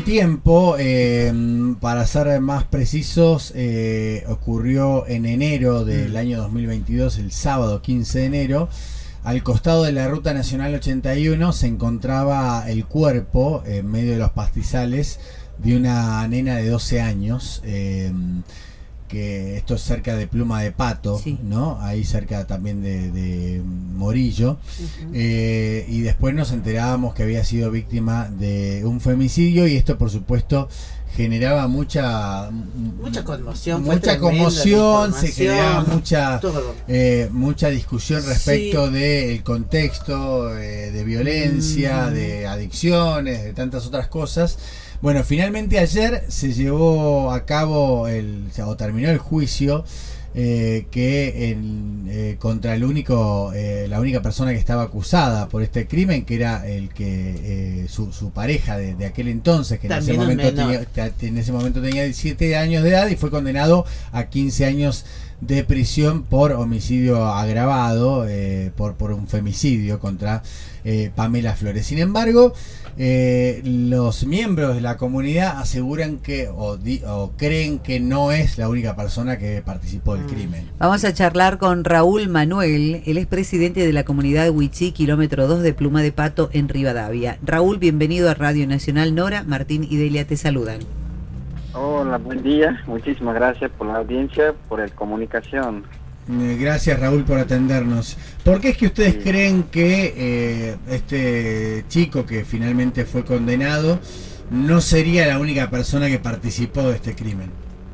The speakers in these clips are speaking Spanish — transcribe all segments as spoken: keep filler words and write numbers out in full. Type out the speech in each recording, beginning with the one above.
tiempo, eh, para ser más precisos, eh, ocurrió en enero del año dos mil veintidós, el sábado quince de enero. Al costado de la Ruta Nacional ochenta y uno se encontraba el cuerpo, en medio de los pastizales, de una nena de doce años, eh, que esto es cerca de Pluma de Pato, sí, ¿no? Ahí cerca también de, de Morillo. Uh-huh. eh, y después nos enterábamos que había sido víctima de un femicidio, y esto por supuesto generaba mucha mucha conmoción, mucha conmoción, se generaba mucha eh, mucha discusión respecto sí. del contexto eh, de violencia, mm. de adicciones, de tantas otras cosas. Bueno, finalmente ayer se llevó a cabo el, o terminó el juicio eh, que el, eh, contra el único, eh, la única persona que estaba acusada por este crimen, que era el que eh, su, su pareja de, de aquel entonces, que en ese, momento tenía, en ese momento tenía diecisiete años de edad, y fue condenado a quince años de prisión por homicidio agravado, eh, por, por un femicidio contra eh, Pamela Flores. Sin embargo, eh, los miembros de la comunidad aseguran que o, di, o creen que no es la única persona que participó del crimen. Vamos a charlar con Raúl Manuel, él es presidente de la comunidad Huichí, kilómetro dos de Pluma de Pato en Rivadavia. Raúl, bienvenido a Radio Nacional. Nora, Martín y Delia te saludan. Hola, buen día. Muchísimas gracias por la audiencia, por la comunicación. Gracias, Raúl, por atendernos. ¿Por qué es que ustedes sí. creen que eh, este chico que finalmente fue condenado no sería la única persona que participó de este crimen?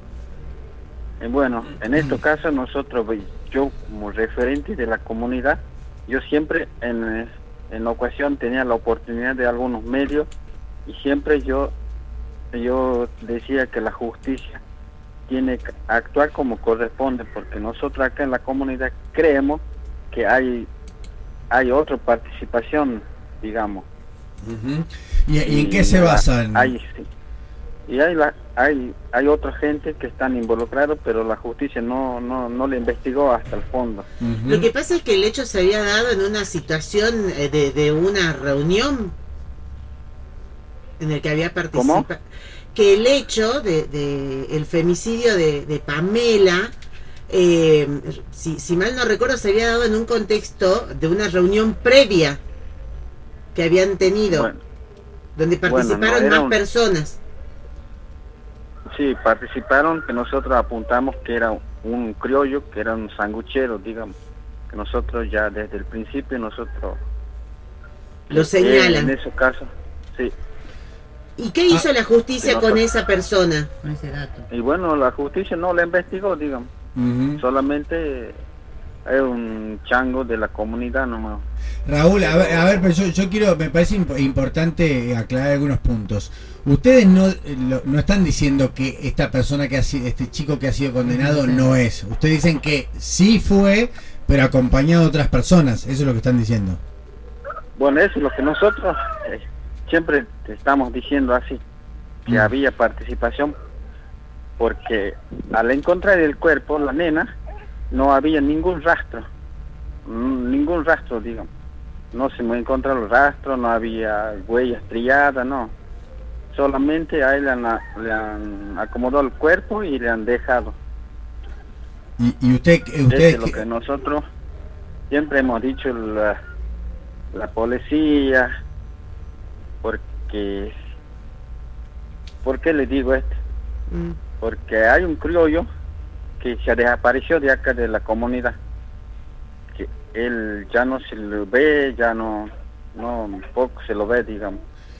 Eh, bueno, en estos casos nosotros, yo como referente de la comunidad, yo siempre en, en la ocasión tenía la oportunidad de algunos medios, y siempre yo yo decía que la justicia tiene que actuar como corresponde, porque nosotros acá en la comunidad creemos que hay hay otra participación, digamos. Uh-huh. ¿Y, ¿Y en qué se basan? Hay, sí. Y hay la, hay hay otra gente que están involucrados, pero la justicia no no no le investigó hasta el fondo. Uh-huh. Lo que pasa es que el hecho se había dado en una situación de, de una reunión en el que había participado, que el hecho de, de el femicidio de, de Pamela, eh, si, si mal no recuerdo, se había dado en un contexto de una reunión previa que habían tenido, bueno, donde participaron bueno, no, más un... personas. Sí, participaron, que nosotros apuntamos que era un criollo, que era un sanguchero, digamos, que nosotros ya desde el principio nosotros lo señalan. En ese caso, sí. ¿Y qué hizo ah, la justicia con esa persona? Con ese dato. Y bueno, la justicia no la investigó, digamos. Uh-huh. Solamente es un chango de la comunidad nomás. Raúl, a ver, a ver, pero yo, yo quiero, me parece imp- importante aclarar algunos puntos. Ustedes no lo, no están diciendo que esta persona que ha sido, este chico que ha sido condenado no es. Ustedes dicen que sí fue, pero acompañado de otras personas. Eso es lo que están diciendo. Bueno, eso es lo que nosotros eh, siempre estamos diciendo así, que mm. había participación, porque al encontrar el cuerpo, la nena, no había ningún rastro, ningún rastro, digamos. No se me encontraron rastros, no había huellas trilladas, no. Solamente a él le han, le han acomodado el cuerpo y le han dejado. ¿Y, y usted, usted es lo que nosotros siempre hemos dicho, la, la policía, porque ¿por qué le digo esto? Mm. Porque hay un criollo que se desapareció de acá de la comunidad, que él ya no se lo ve, ya no, no poco se lo ve, digamos,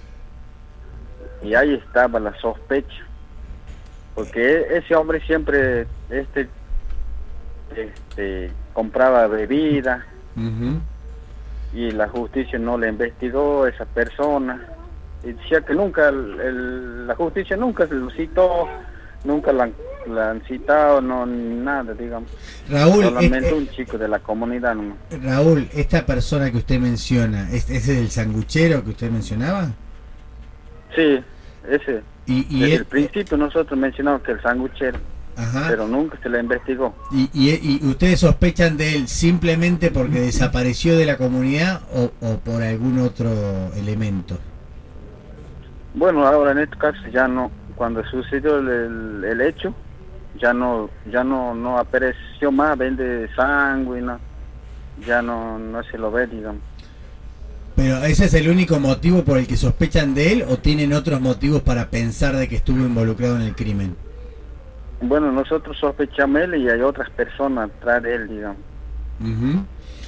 y ahí estaba la sospecha, porque ese hombre siempre este este compraba bebida, uh-huh, y la justicia no le investigó a esa persona, y decía que nunca el, el, la justicia nunca se lo citó, nunca la, la han citado, no, nada, digamos. Raúl, solamente este, un chico de la comunidad nomás. Raúl, esta persona que usted menciona, ¿es, ese es el sanguchero que usted mencionaba? Sí, ese. Y, y Desde él, el principio nosotros mencionamos que el sanguchero, ajá, pero nunca se le investigó. ¿Y, y, y ustedes sospechan de él simplemente porque desapareció de la comunidad o, o por algún otro elemento? Bueno, ahora en este caso ya no, cuando sucedió el, el, el hecho, ya no ya no no apareció más, vende sangre, no, ya no no se lo ve, digamos. Pero ¿ese es el único motivo por el que sospechan de él o tienen otros motivos para pensar de que estuvo involucrado en el crimen? Bueno, nosotros sospechamos él y hay otras personas atrás de él, digamos. Uh-huh.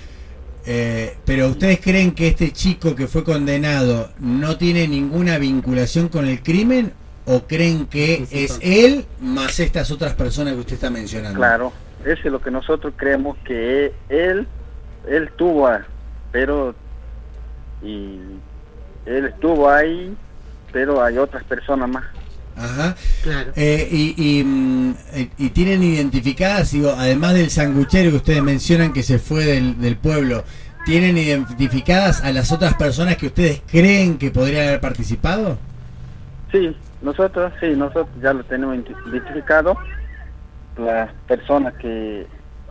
Eh, pero ¿ustedes creen que este chico que fue condenado no tiene ninguna vinculación con el crimen o creen que es él más estas otras personas que usted está mencionando? Claro, eso es lo que nosotros creemos, que él él estuvo, pero y él estuvo ahí, pero hay otras personas más. Ajá. Claro. Eh, y, y, y tienen identificadas, digo, además del sanguchero que ustedes mencionan que se fue del, del pueblo, ¿tienen identificadas a las otras personas que ustedes creen que podrían haber participado? Sí, nosotros sí, nosotros ya lo tenemos identificado, las personas que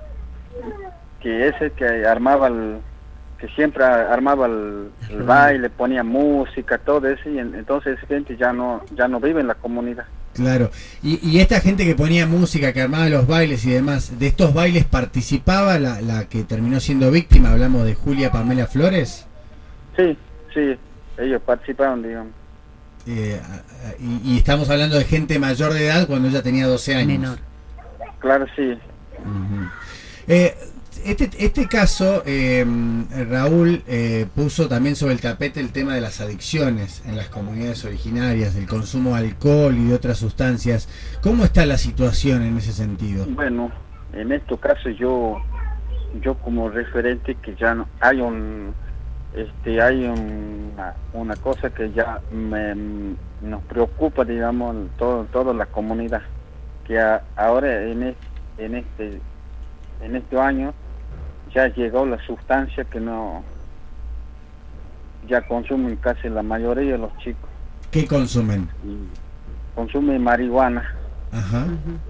que ese que armaba el, que siempre armaba el, el baile, ponía música, todo eso, y en, entonces esa gente ya no ya no vive en la comunidad. Claro. Y, y esta gente que ponía música, que armaba los bailes y demás, ¿de estos bailes participaba la, la que terminó siendo víctima? Hablamos de Julia Pamela Flores. Sí, sí, ellos participaron, digamos. Eh, y, y estamos hablando de gente mayor de edad cuando ella tenía doce años. Menor. Claro, sí. Uh-huh. eh, Este, este caso, eh, Raúl, eh, puso también sobre el tapete el tema de las adicciones en las comunidades originarias, del consumo de alcohol y de otras sustancias. ¿Cómo está la situación en ese sentido? Bueno, en este caso yo, yo como referente que ya no, hay un, este, hay un, una, una cosa que ya me, nos preocupa, digamos, todo, toda la comunidad, que a, ahora en este, en este, en este año ya llegó la sustancia que no ya consumen casi la mayoría de los chicos. ¿Qué consumen? Y consumen marihuana. Ajá.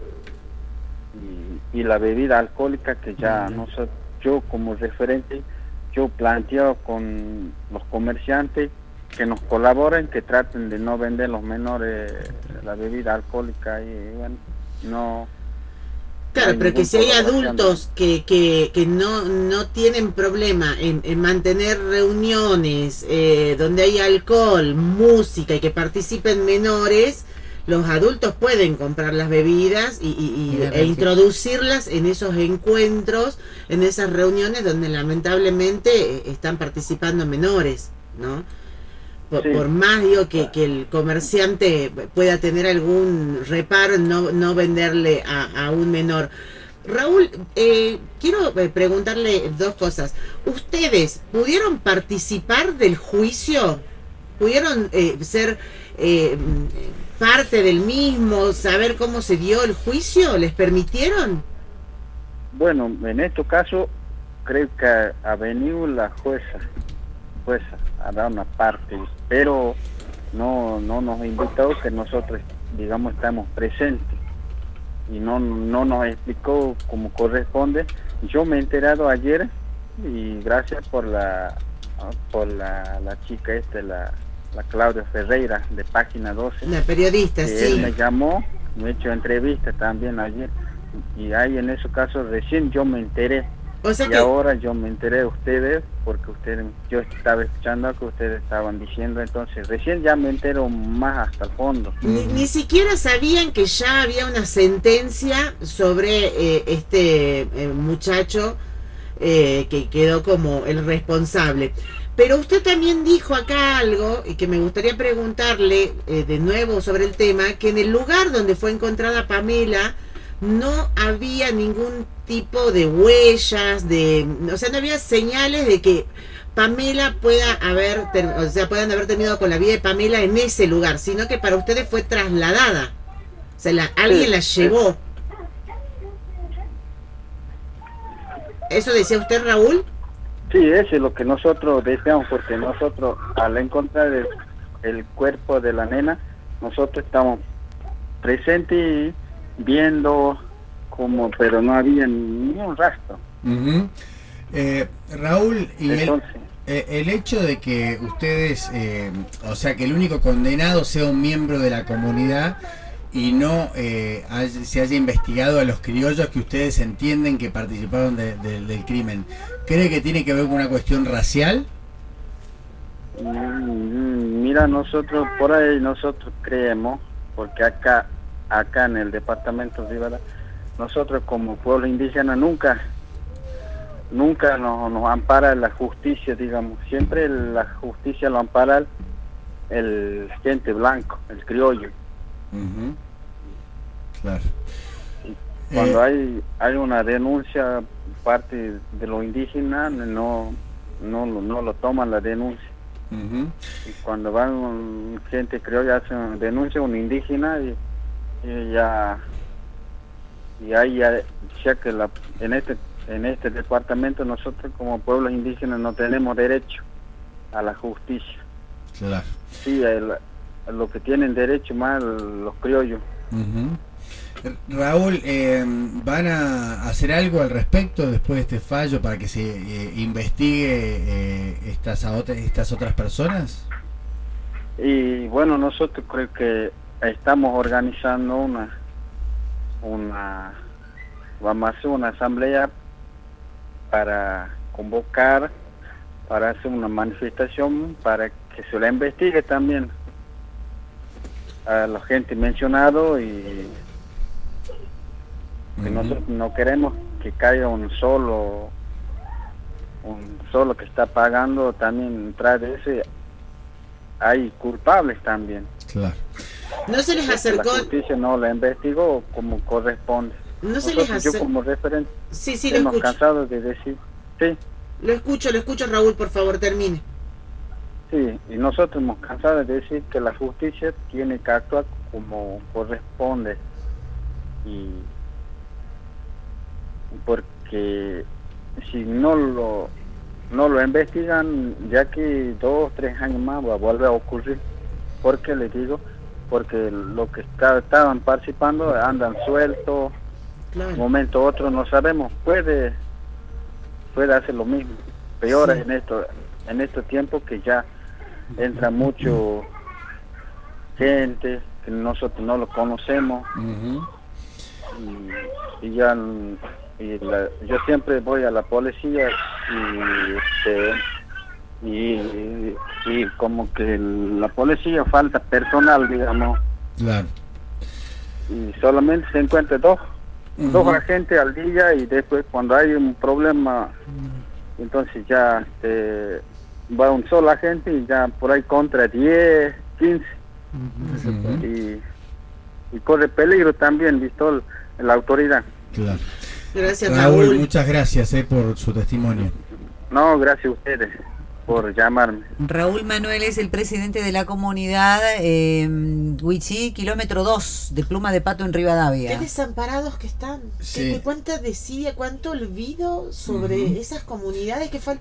y, y la bebida alcohólica, que ya no sé, yo como referente yo planteo con los comerciantes que nos colaboren, que traten de no vender los menores la bebida alcohólica y bueno, no. Claro, no pero que si hay adultos que, que, que no, no tienen problema en, en mantener reuniones eh, donde hay alcohol, música y que participen menores, los adultos pueden comprar las bebidas y, y, y e introducirlas en esos encuentros, en esas reuniones donde lamentablemente están participando menores, ¿no? Por, sí. por más digo que, que el comerciante pueda tener algún reparo en no, no venderle a, a un menor. Raúl, eh, quiero preguntarle dos cosas. ¿Ustedes pudieron participar del juicio? ¿Pudieron eh, ser eh, parte del mismo, saber cómo se dio el juicio? ¿Les permitieron? Bueno, en este caso creo que ha venido la jueza, jueza a dar una parte, pero no no nos invitó que nosotros, digamos, estamos presentes y no no nos explicó como corresponde. Yo me he enterado ayer y gracias por la por la, la chica esta, la, la Claudia Ferreira de Página doce, la periodista, que sí. Él me llamó, me he hecho entrevista también ayer y ahí en ese caso recién yo me enteré. O sea y que... ahora yo me enteré de ustedes, porque ustedes, yo estaba escuchando que ustedes estaban diciendo, entonces recién ya me entero más hasta el fondo. Ni, ni siquiera sabían que ya había una sentencia sobre eh, este eh, muchacho eh, que quedó como el responsable. Pero usted también dijo acá algo, y que me gustaría preguntarle eh, de nuevo sobre el tema, que en el lugar donde fue encontrada Pamela no había ningún tipo de huellas, de, o sea, no había señales de que Pamela pueda haber, ter, o sea, puedan haber terminado con la vida de Pamela en ese lugar, sino que para ustedes fue trasladada, o sea, la, alguien sí, la llevó. Sí. ¿Eso decía usted, Raúl? Sí, eso es lo que nosotros deseamos, porque nosotros al encontrar el, el cuerpo de la nena, nosotros estamos presentes y viendo como, pero no había ni un rastro. Uh-huh. eh, Raúl, y entonces, Eh, el hecho de que ustedes, eh, o sea, que el único condenado sea un miembro de la comunidad y no eh, hay, se haya investigado a los criollos que ustedes entienden que participaron de, de, del crimen, ¿cree que tiene que ver con una cuestión racial? Mira, nosotros por ahí nosotros creemos, porque acá acá en el departamento de Rivadavia, nosotros como pueblo indígena nunca nunca nos, nos ampara la justicia, digamos, siempre la justicia lo ampara el, el gente blanco, el criollo. Uh-huh. Claro. Y cuando eh, hay hay una denuncia parte de los indígenas, no no no lo toman la denuncia. Uh-huh. Y cuando van gente criolla hacen denuncia un indígena y, y ya y ahí ya, ya que la, en este en este departamento nosotros como pueblos indígenas no tenemos derecho a la justicia. Claro. Sí, el, lo que tienen derecho más los criollos. Uh-huh. Raúl, eh, ¿van a hacer algo al respecto después de este fallo para que se eh, investigue eh, estas, estas otras personas? Y bueno, nosotros creo que estamos organizando una, una vamos a hacer una asamblea para convocar, para hacer una manifestación, para que se la investigue también a la gente mencionado y que uh-huh. nosotros no queremos que caiga un solo un solo que está pagando, también tras de ese hay culpables también. Claro. No se les acercó. La justicia no la investigó como corresponde. No se nosotros, les acercó. Yo como referente sí, sí, lo hemos escucho. cansado de decir, sí. Lo escucho, lo escucho, Raúl, por favor, termine. Sí, y nosotros hemos cansado de decir que la justicia tiene que actuar como corresponde y porque si no lo no lo investigan, ya que dos tres años más va a volver a ocurrir. ¿Por qué les digo? Porque los que está, estaban participando andan sueltos, claro. Un momento u otro no sabemos, puede puede hacer lo mismo, peor sí. en esto en estos tiempos que ya entra mucho gente que nosotros no lo conocemos. Uh-huh. y, y ya y la, yo siempre voy a la policía y este y, y, y como que la policía falta personal, digamos, claro. Y solamente se encuentra dos uh-huh. dos agentes al día y después cuando hay un problema uh-huh. entonces ya este va un solo agente y ya por ahí contra diez, quince uh-huh. y, y corre peligro también, visto la autoridad. Claro. Gracias, Raúl, Raúl. Muchas gracias eh, por su testimonio. No, gracias a ustedes por llamarme. Raúl Manuel es el presidente de la comunidad eh, Huichí, kilómetro dos, de Pluma de Pato en Rivadavia. Qué desamparados que están. Sí. ¿Qué cuánta desidia, cuánto olvido sobre uh-huh. esas comunidades que faltan?